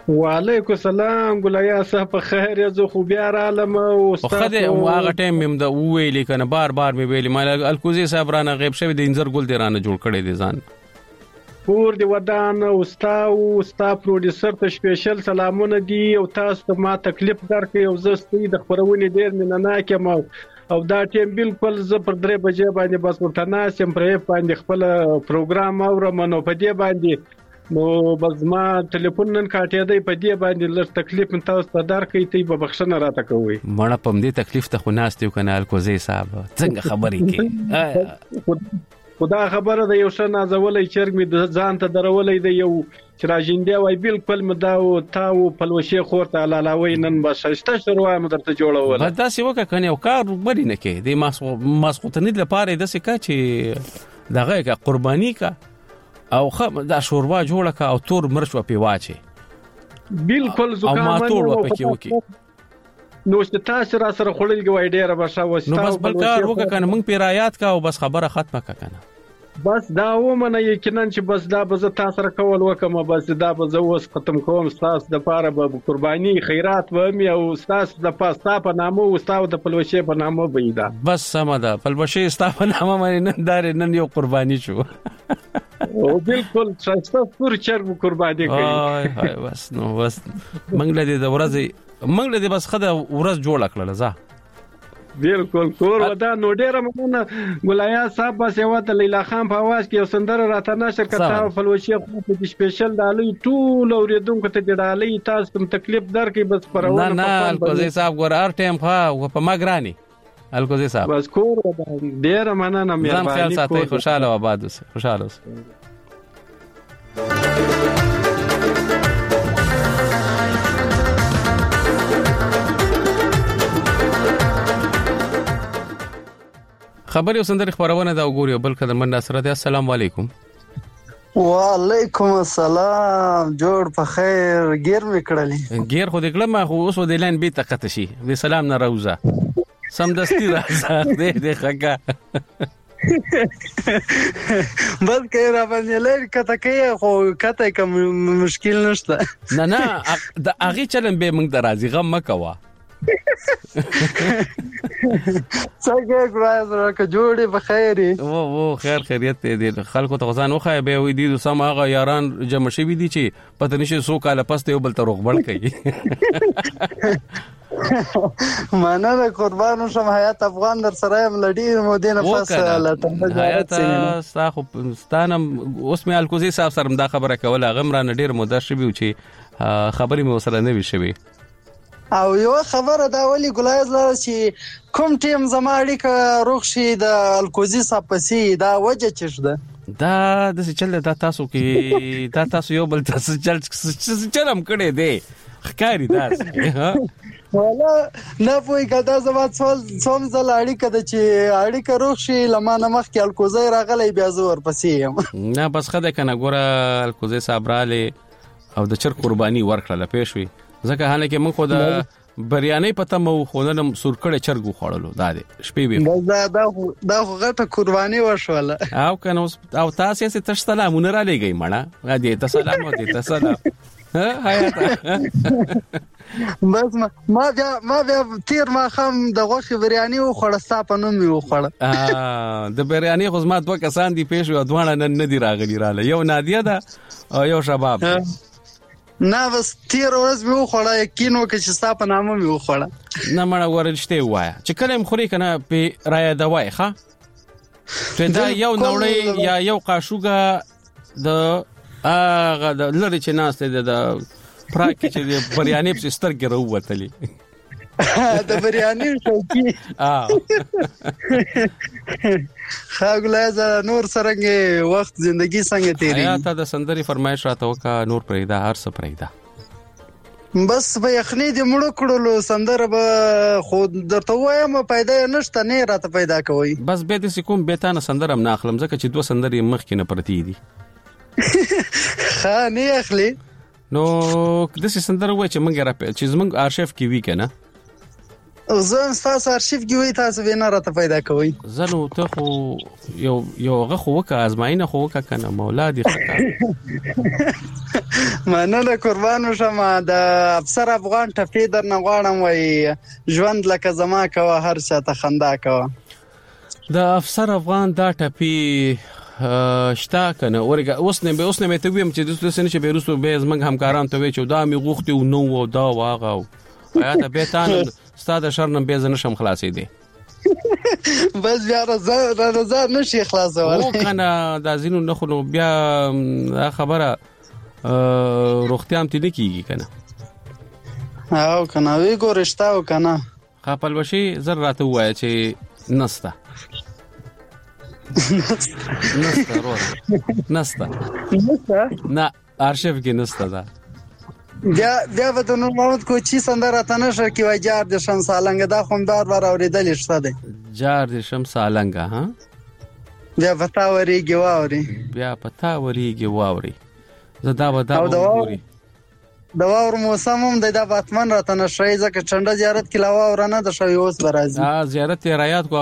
وعلیکم السلام ګلیا صاحب په خیر یې زه خو بیا رالم او استاد خو هغه ټایم مم د ویلې کنه بار بار مې ویلې مال الکوزي صاحب رانه غیب شوی د انځر ګل دی رانه جوړ کړی دی ځان پور دی ودان استاد او استاد پروډوسر ته سپیشل سلامونه دي او تاسو ته ما تکلیف درکې او زه ستې د خبرونه ډیر مننه کوم او دا ټیم بالکل زه پر درې بجې باندې بس ورته ناسم پرې باندې خپل پروګرام اورم نو په دې باندې نو بس ما ټلیفون نن کاټې دی په دې باندې لږ تکلیف تاسو ته درکې تی په بخښنه راته کوي مړه پم دې تکلیف ته خو ناستیو کنه الکوزي صاحب څنګه خبرې کې خدا خبره د یو شنه ځولې چرګ می ځان ته درولې دی یو چې راجندې وای بالکل مداو تاو پلوشي خورته لالاوي نن بس شته شروع ما درته جوړول دا سی وکه کنه یو کار بری نه کې د ماسو ماسخوتنید لپاره د څه کا چې دغه کا قرباني کا او خه دا شوروا جوړه کا او تور مرچ و پیواچي بالکل زکام او ما تور و پکې وکي نو چې تاسو را سره خړل غوي ډیره بشه وستا نو بس بل کار وکه کنه مونږ پیرایات کا او بس خبره ختمه کا کنه بس دا ومنه یقینا چې بس دا به تاسو سره کول وکم بس دا به زه اوس ختم کوم تاسو د پاره به قرباني خیرات و مې او تاسو د پاستا په نامو او تاسو د پلوشي په نامو بيدا بس سم ده پلوشي تاسو په نامه باندې نن دار نن یو قرباني شو او بالکل تاسو پر چرګ قرباني کوي هاي هاي بس نو بس منګل دې د ورځې منګل دې بس خدای ورځ جوړ کړل زه بالکل کور ودا نو ډیره مننه ګلیا صاحب بس یو ته لیلا خان په आवाज کې سندره راته نشر کړه فلوشي خو په سپیشل دالي ټول اوریدونکو ته ډالي تاسو ته تکلیف درکې بس پرونه نه نه الکوزي صاحب ګور ار ټیم خو په ماګرانی الکوزي صاحب بس کور ودا ډیره مننه مهرباني ځان خیال ساتئ خوشاله او آباد اوسئ خوشاله اوسئ خبري وسندري خبرونه دا وګوري بل کده من سره دي السلام علیکم وعلیکم السلام جوړ په خیر غیر میکړلی غیر خو دګله ما خو اوس د لاین بیت قطه شي د سلام نه روزه سم دستی راځه دې دې خګه بلکې را باندې لږ کته کې خو کته کوم مشکل نشته نه نه د اغه چلن به موږ درازي غم مکوا څنګه ګرایز راکه جوړې بخیرې او او خیر خیریت دې خلکو ته غزان وخه به وې دي سم هغه یاران جمع شوی دي چې پته نشي سو کاله پس ته بل تر غبړ کوي مننه قربان شم حیات افغان در سره ملډي مودینه پس لټه حیات ساخو ستانم اوس مې الکوزي صاحب سره دا خبره کوله غمران ډیر مده شوی چې خبرې مې وسره نه وی شوی او یو خبره دا ولي ګلایز لاره چې کوم ټیم زما اړیکه روغ شي د الکوزي صاحبسي دا وجه چش ده دا د څه چل دا تاسو کې دا تاسو یو بل تاسو چل چلم کړي دي خکاری داس ولا نه پوي کدا زما څول څوم زل اړیکه د چې اړیکه روغ شي لمانه مخ کې الکوزي راغلی بیا زور پسې نه بس خدای کنه ګوره الکوزي صاحب رااله او د چر قرباني ورکړه پېښوي ځکه حالکه موږ خو د بریانې پته مو خو نن سورکړې چرګو خوړلو دا دې شپې به دا دا دا غټه قرباني وشوله او کنه او تاسو یې ته سلامونه را لګی مړه دې ته سلام دې ته سلام ها حیات بس ما ما بیا ما بیا تیر ما خام د غوښې بریاني و خوړستا په نوم یو خوړ ا د بریاني خو زما دوه کسان دي پېښ و دوه نن نه دی راغلی رااله یو نادیه ده او یو شباب نه بس تیر ورځ مې وخوړه یقینو کې چې ستا په نامه مې وخوړه نه مړه ورشته وایا چې کله مخوري کنه په رایا دوای ښه ته دا یو نوړی یا یو قاشوګه د هغه د لری چې ناسته د پراکې چې د بریانې په سترګې راووتلې د بریاني شوقي اه خاګلازه نور سرنګ وخت زندگی څنګه تیری یا ته د سندري فرمایش راته وکا نور پرېدا هر څه پرېدا بس به یخنی دې مړ کړلو سندره به خود درته وایم پیدا نشته نه راته پیدا کوي بس به دې کوم به تا نه سندره هم نه اخلم ځکه چې دوه سندري مخ کې نه پرتی دي ها نه اخلي نو د څه سندره وای چې مونږ را په چې زمونږ ارشیف کې وی کنه زه تاسو ارشیف کې وای تاسو وینا راته پیدا کوي زنو ته خو یو یو غخو وک ازماینه خو وک کنه مولا دي خطا مننه قربان شم. د افسر افغان ټپی درنه غواړم وای ژوند لکه زما کوه هر چاته خندا کوه. د افسر افغان دا ټپی شتا کنه ورګه اوس نه به اوس نه ته ویم چې د سنې چې بیروسو به زمنګ همکاران ته وی چې دا می غوښتي او نو او دا واغه آیا ته به تان ستاده شرنم به زنه شم خلاصې دي بس بیا راځه راځه نشي خلاصول او کنه دا زینو نه خو بیا خبره روختیام تی نه کیږي کنه او کنه وی ګورشتا او کنه خپل وشي زر راته وای چې نستا نستا روح نستا نستا نه ارشیف کې نستا دا بیا بیا به نور محمد کوچی سندره تنه شو کې وای جار د شمس النګ دا خو بار بار اوریدل شته دی جار د شمس النګ ها بیا پتا وریږي واوري بیا پتا وریږي واوري زدا ودا ووري د واور موسم هم د باتمن راته نشي ځکه چنده زیارت کې لا واور نه د شوی اوس برازي ها زیارت رایات کو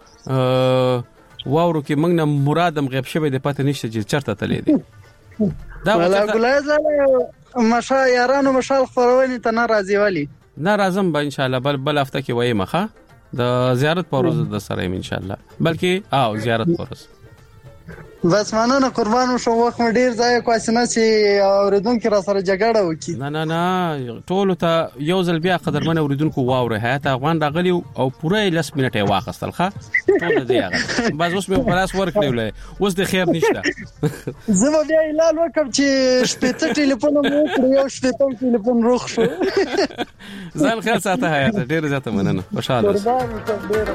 واورو کې موږ نه مرادم غیب شوی د پته نشته چې چرته تللی دی دا ولا ګلای مشا یارانو مشال خبرونه ته ناراضي والی ناراضم به ان شاء الله بل بل هفته کې وای مخه د زیارت پروز د سره ان شاء الله بلکې او زیارت پروز بس مننه قربان شو وخت ډیر ځای کواسنه چې اوریدونکو را سره جګړه وکي نه نه نه ټول ته یو ځل بیا قدرمن اوریدونکو واوره حیات افغان راغلی او پوره لس منټه واخستل ښه ټول دی هغه بس اوس مې خلاص ورکړل اوس د خیر نشته زما بیا اعلان وکم چې شپته ټلیفون مو کړو یو شپته ټلیفون روخ شو ځان خیر ساته حیات ډیر زیاته مننه خوشاله قربان شم ډیر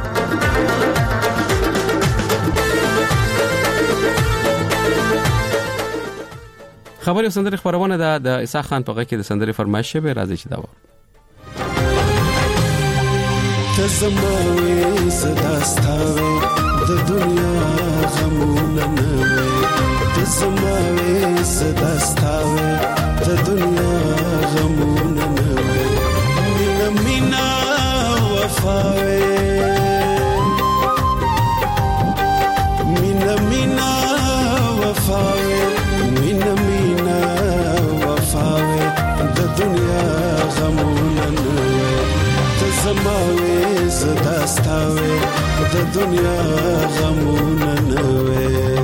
خبري سندري خبرونه ده د عیسی خان په غږ کې د سندري فرمایش به راځي چې دا و تزموي صداستاوي د دنیا غمونه نه تزموي صداستاوي د دنیا غمونه نه مینا مینا وفاوي مینا مینا وفاوي مینا مینا وفاوي د دنیا غمونه نه تزموي صداستاوي د دنیا غمونه نه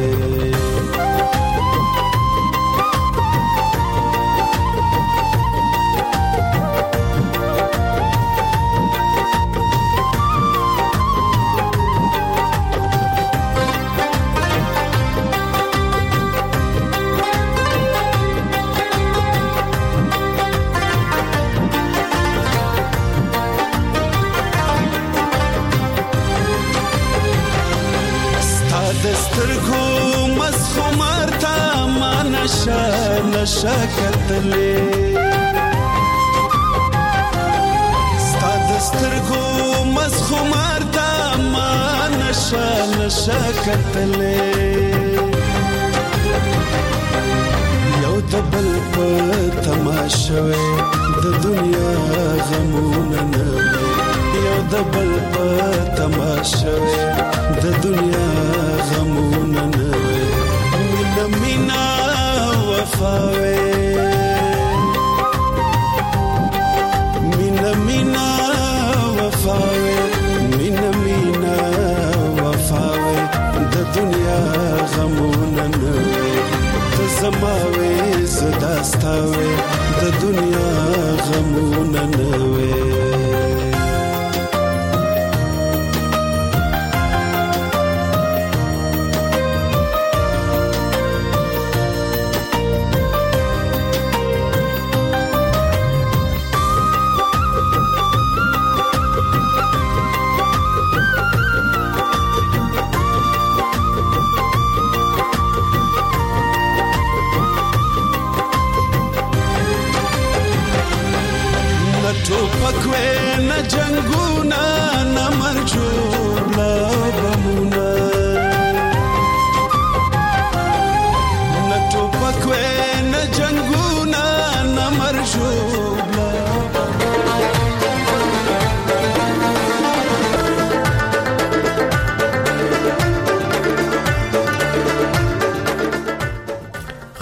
شکتلې ستاد سترګو مسخمار تا ما نشه نشه کتلې یو دبل په تماشوي د دنیا غمونه نه یو دبل په تماشوي د دنیا غمونه نه مینا مینا وفاوي مینا مینا وفاوي مینا مینا وفاوي د دنیا غمونه نه تزماوي زداستاوي د دنیا غمونه نه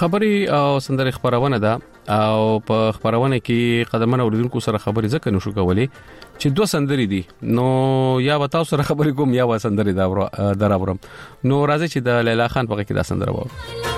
خبري او سندره خبرونه ده او په خبرونه کې قدمونه اوریدونکو سره خبري ځکه نشو کولای چې دوه سندري دي نو یا وتاو سره خبري کوم یا و سندري دا دراورم نو راځي چې د لیلا خان په کې دا سندره وو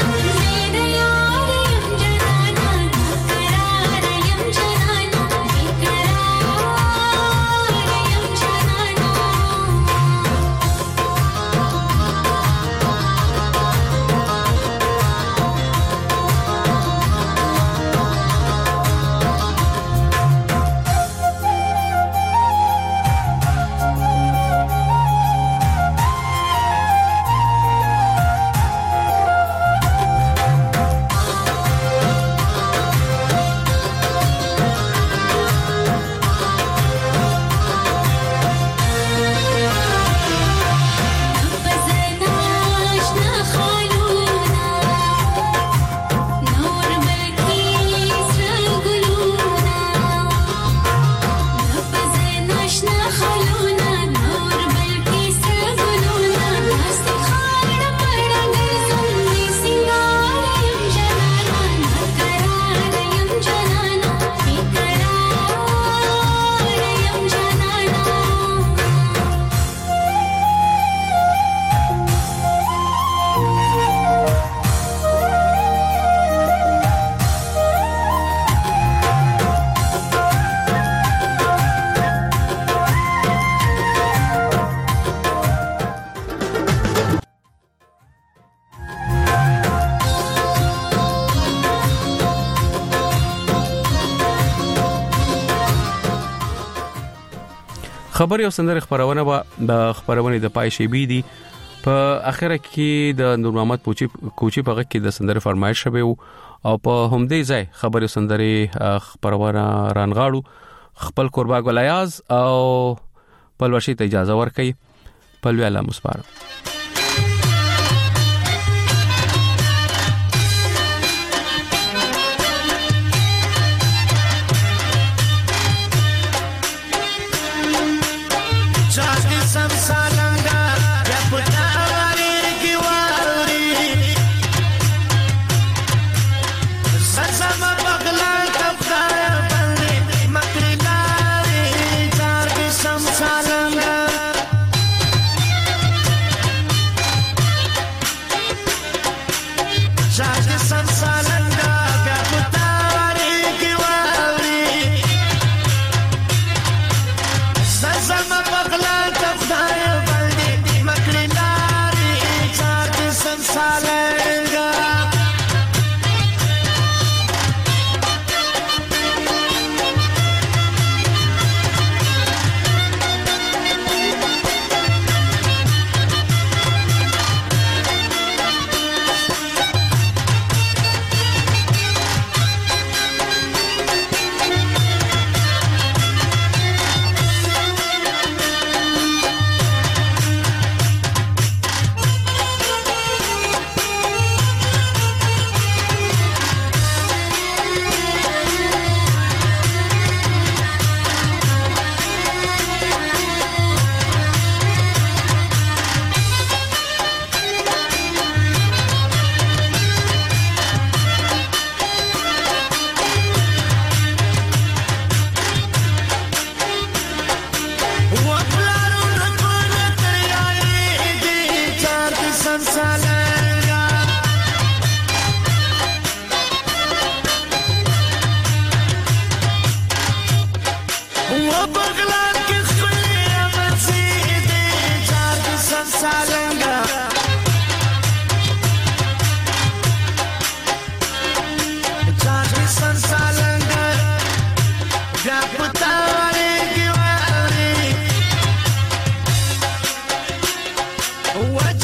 خبر یو سندره خبرونه با د خبرونه د پای شی بي دي په اخره کې د نور محمد پوچی کوچی په کې د سندره فرمایش شوه او په همدې ځای خبر یو سندره خبرونه رانغاړو خپل قربا ګلیاز او پلوشي ته اجازه ورکړي پلوی الله مسپار